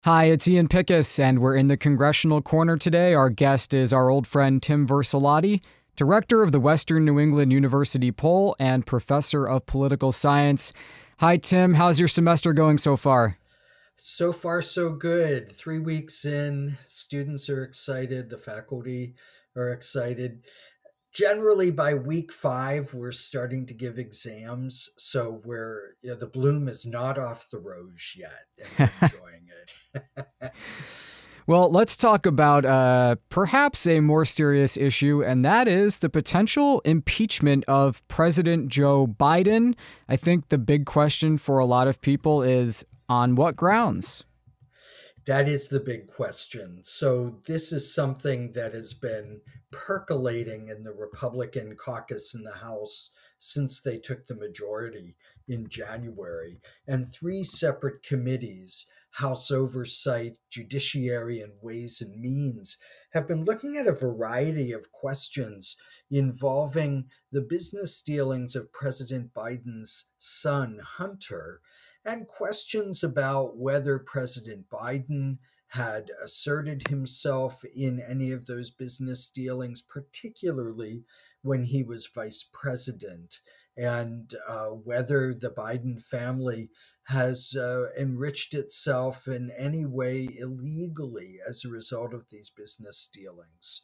Hi, it's Ian Pickus, and we're in the Congressional Corner today. Our guest is our old friend Tim Versalati, director of the Western New England University Poll and professor of political science. Hi, Tim. How's your semester going so far? So far, so good. 3 weeks in, students are excited, the faculty are excited. Generally, by week 5, we're starting to give exams, so the bloom is not off the rose yet, and we're enjoying it. Well, let's talk about perhaps a more serious issue, and that is the potential impeachment of President Joe Biden. I think the big question for a lot of people is on what grounds? That is the big question. So, this is something that has been percolating in the Republican caucus in the House since they took the majority in January. And three separate committees, House Oversight, Judiciary, and Ways and Means, have been looking at a variety of questions involving the business dealings of President Biden's son, Hunter, and questions about whether President Biden had asserted himself in any of those business dealings, particularly when he was vice president, and whether the Biden family has enriched itself in any way illegally as a result of these business dealings.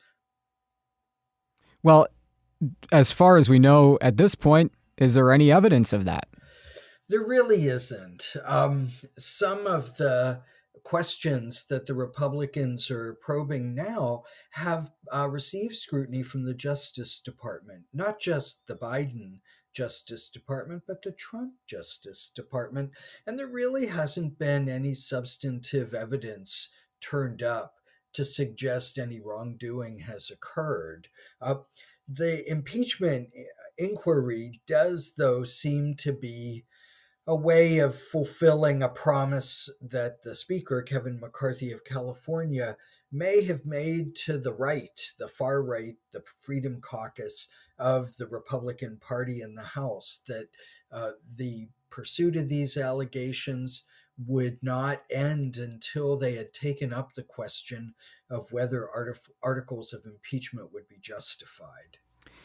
Well, as far as we know at this point, is there any evidence of that? There really isn't. Some of the questions that the Republicans are probing now have received scrutiny from the Justice Department, not just the Biden Justice Department, but the Trump Justice Department. And there really hasn't been any substantive evidence turned up to suggest any wrongdoing has occurred. Uh, the impeachment inquiry does, though, seem to be a way of fulfilling a promise that the Speaker, Kevin McCarthy of California, may have made to the right, the far right, the Freedom Caucus of the Republican Party in the House, that the pursuit of these allegations would not end until they had taken up the question of whether articles of impeachment would be justified.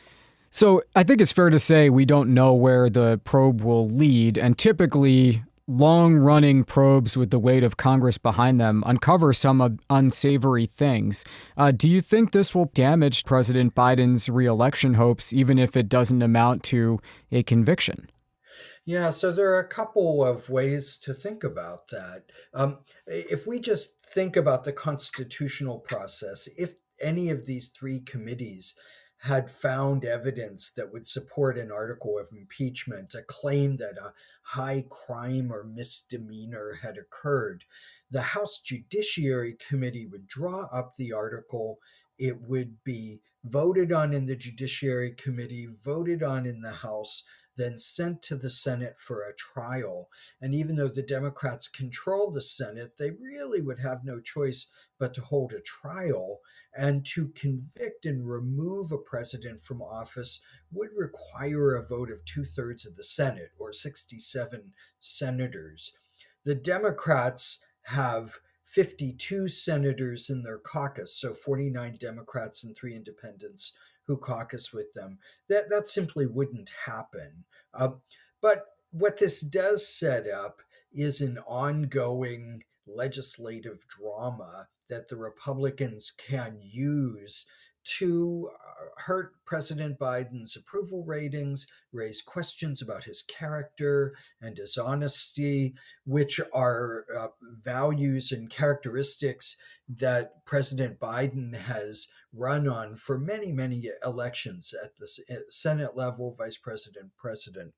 So I think it's fair to say we don't know where the probe will lead, and typically long running probes with the weight of Congress behind them uncover some unsavory things. Do you think this will damage President Biden's reelection hopes, even if it doesn't amount to a conviction? Yeah, so there are a couple of ways to think about that. If we just think about the constitutional process, if any of these three committees had found evidence that would support an article of impeachment, a claim that a high crime or misdemeanor had occurred, the House Judiciary Committee would draw up the article. It would be voted on in the Judiciary Committee, voted on in the House, then sent to the Senate for a trial. And even though the Democrats control the Senate, they really would have no choice but to hold a trial. And to convict and remove a president from office would require a vote of 2/3 of the Senate, or 67 senators. The Democrats have 52 senators in their caucus, so 49 Democrats and 3 independents who caucus with them. That simply wouldn't happen. Uh, but what this does set up is an ongoing legislative drama that the Republicans can use to hurt President Biden's approval ratings, raise questions about his character and his honesty, which are values and characteristics that President Biden has run on for many, many elections at the Senate level, vice president, president.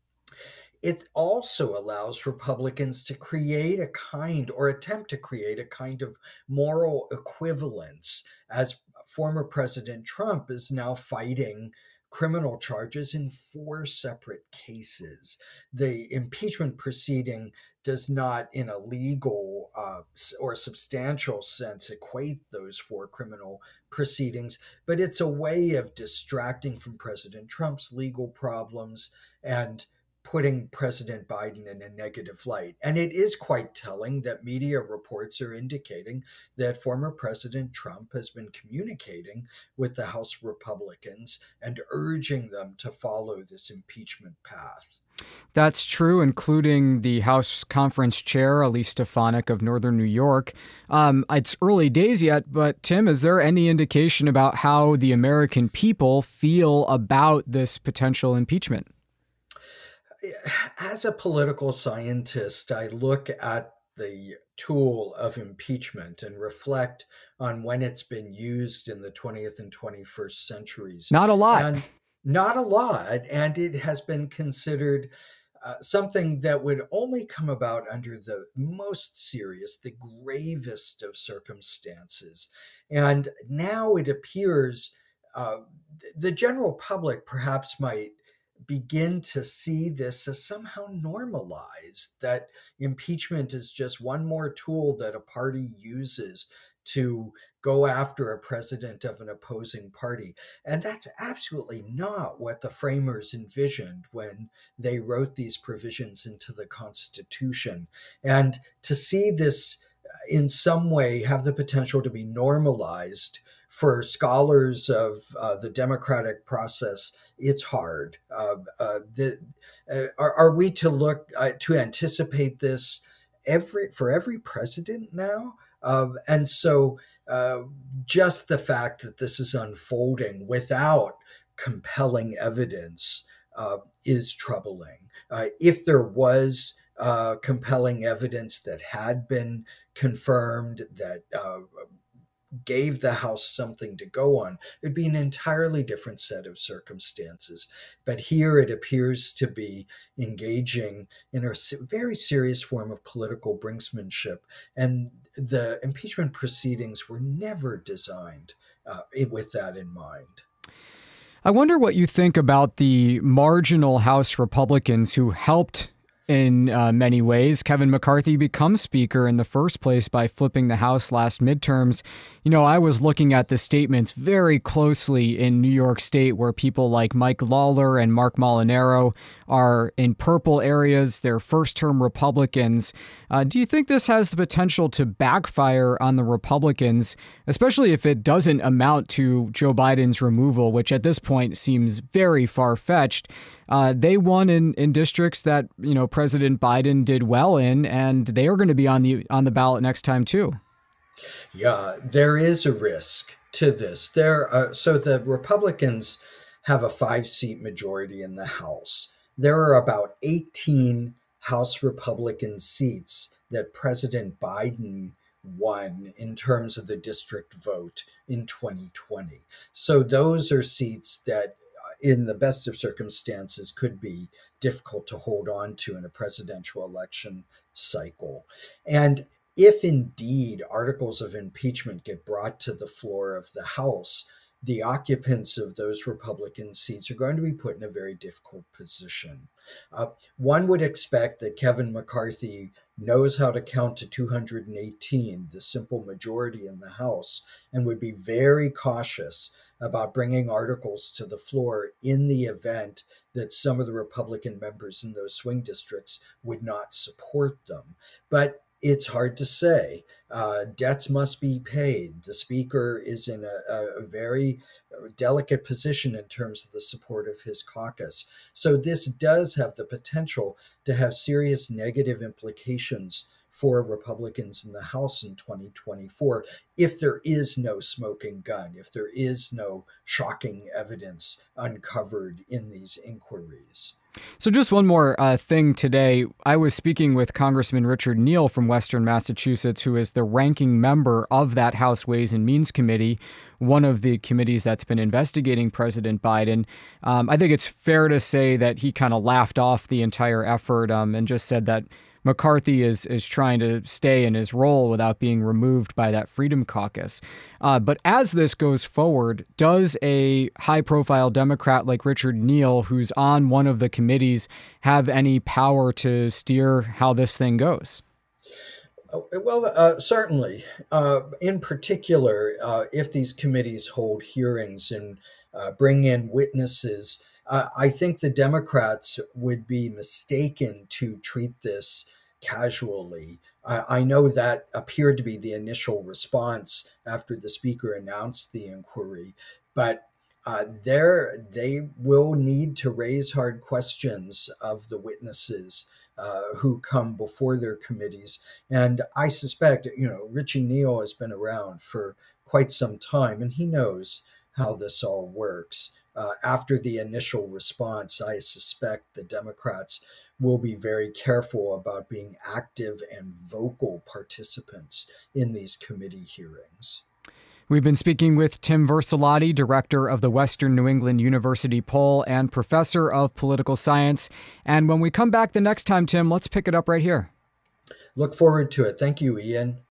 It also allows Republicans to create a kind or attempt to create a kind of moral equivalence, as former President Trump is now fighting criminal charges in 4 separate cases. The impeachment proceeding does not, in a legal or substantial sense, equate those 4 criminal proceedings, but it's a way of distracting from President Trump's legal problems and putting President Biden in a negative light. And it is quite telling that media reports are indicating that former President Trump has been communicating with the House Republicans and urging them to follow this impeachment path. That's true, including the House Conference Chair, Elise Stefanik of Northern New York. It's early days yet, but Tim, is there any indication about how the American people feel about this potential impeachment? As a political scientist, I look at the tool of impeachment and reflect on when it's been used in the 20th and 21st centuries. Not a lot. And not a lot. And it has been considered something that would only come about under the most serious, the gravest of circumstances. And now it appears uh, the general public perhaps might begin to see this as somehow normalized, that impeachment is just one more tool that a party uses to go after a president of an opposing party. And that's absolutely not what the framers envisioned when they wrote these provisions into the Constitution. And to see this in some way have the potential to be normalized for scholars of the democratic process, it's hard. Are we to look to anticipate this for every president now? And so, just the fact that this is unfolding without compelling evidence is troubling. If there was compelling evidence that had been confirmed, that gave the House something to go on, it'd be an entirely different set of circumstances. But here it appears to be engaging in a very serious form of political brinksmanship. And the impeachment proceedings were never designed with that in mind. I wonder what you think about the marginal House Republicans who helped in many ways. Kevin McCarthy becomes Speaker in the first place by flipping the House last midterms. You know, I was looking at the statements very closely in New York State where people like Mike Lawler and Mark Molinaro are in purple areas. They're first-term Republicans. Do you think this has the potential to backfire on the Republicans, especially if it doesn't amount to Joe Biden's removal, which at this point seems very far-fetched? They won in districts that, you know, President Biden did well in, and they are going to be on the ballot next time too. Yeah, there is a risk to this. So the Republicans have a 5-seat majority in the House. There are about 18 House Republican seats that President Biden won in terms of the district vote in 2020. So those are seats that in the best of circumstances could be difficult to hold on to in a presidential election cycle. And if indeed articles of impeachment get brought to the floor of the House, the occupants of those Republican seats are going to be put in a very difficult position. One would expect that Kevin McCarthy knows how to count to 218, the simple majority in the House, and would be very cautious about bringing articles to the floor in the event that some of the Republican members in those swing districts would not support them. But it's hard to say. Debts must be paid. The Speaker is in a very delicate position in terms of the support of his caucus. So this does have the potential to have serious negative implications for Republicans in the House in 2024 if there is no smoking gun, if there is no shocking evidence uncovered in these inquiries. So just one more thing today. I was speaking with Congressman Richard Neal from Western Massachusetts, who is the ranking member of that House Ways and Means Committee, one of the committees that's been investigating President Biden. I think it's fair to say that he kind of laughed off the entire effort and just said that McCarthy is trying to stay in his role without being removed by that Freedom Caucus. But as this goes forward, does a high-profile Democrat like Richard Neal, who's on one of the committees, have any power to steer how this thing goes? Well, certainly. In particular, if these committees hold hearings and bring in witnesses I think the Democrats would be mistaken to treat this casually. I know that appeared to be the initial response after the speaker announced the inquiry, but they will need to raise hard questions of the witnesses who come before their committees. And I suspect, Richie Neal has been around for quite some time, and he knows how this all works. After the initial response, I suspect the Democrats will be very careful about being active and vocal participants in these committee hearings. We've been speaking with Tim Vercelotti, director of the Western New England University Poll and professor of political science. And when we come back the next time, Tim, let's pick it up right here. Look forward to it. Thank you, Ian.